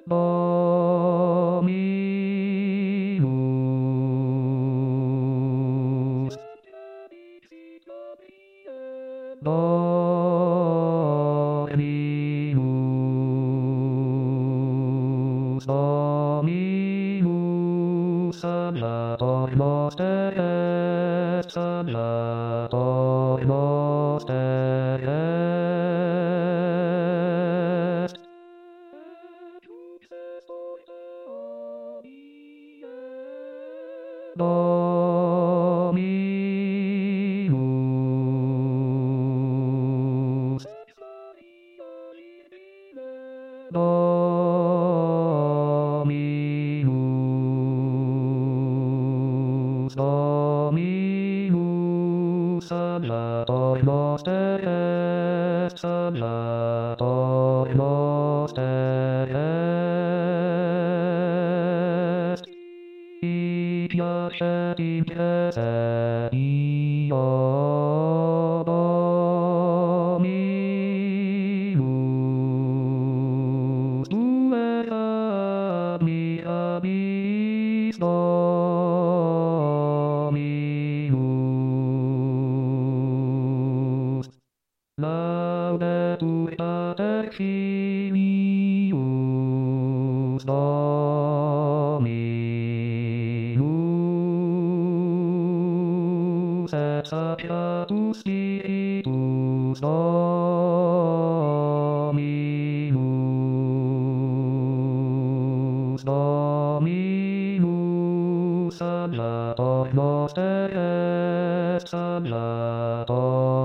Dominus. Dominus. Dominus. Salvator noster est. Salvator noster est. Dominus. Dominus. Dominus. Salvator noster est. Salvator noster est. Piacet in cesse io Dominus. Tue admirabis Dominus. Laudetur Pater Filius Dominus et Sapiatus Spiritus Dominus. Dominus. Salvator noster est. Salvator